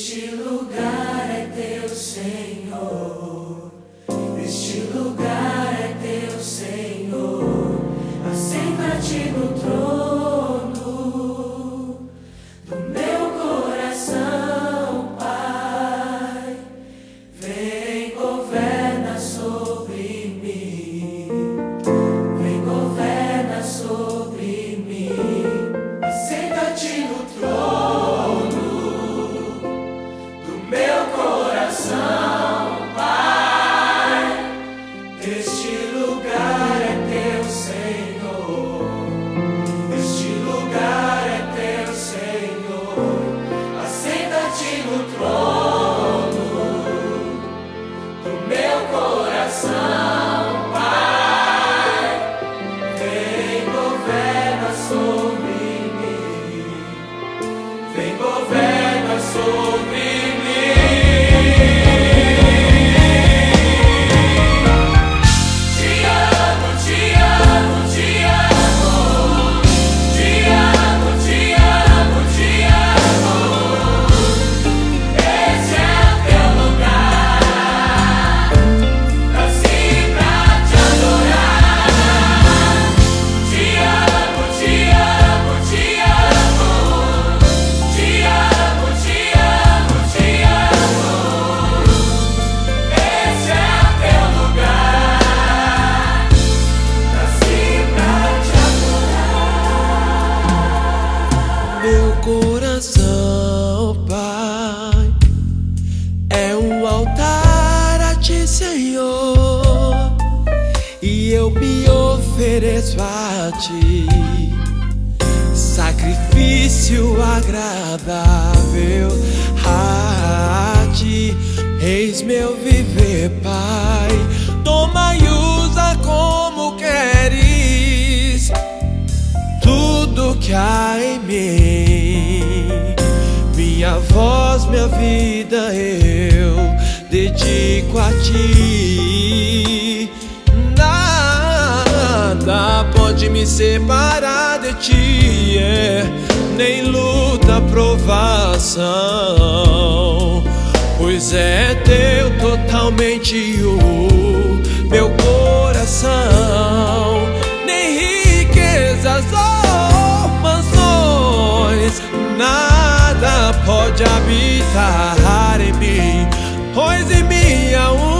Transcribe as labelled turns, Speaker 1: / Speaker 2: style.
Speaker 1: Este lugar é teu, Senhor. Este lugar é teu, Senhor. Assenta-te no trono do meu coração, Pai. Vem, governa sobre mim. Vem, governa sobre mim. Assenta-te no trono meu coração, Pai. Este lugar é teu, Senhor. Este lugar é teu, Senhor. Assenta-te no trono do meu coração, Pai. Vem, governa sobre mim. Vem, governa sobre mim.
Speaker 2: Meu coração, Pai, é um altar a Ti, Senhor, e eu me ofereço a Ti, sacrifício agradável a Ti. Eis meu viver, Pai, toma e usa como queres tudo que há em mim. Minha voz, minha vida eu dedico a Ti. Nada pode me separar de Ti, nem luta, provação, pois é Teu totalmente o meu coração. Nem riquezas ou mansões, nada pode habitar em mim, pois em mim há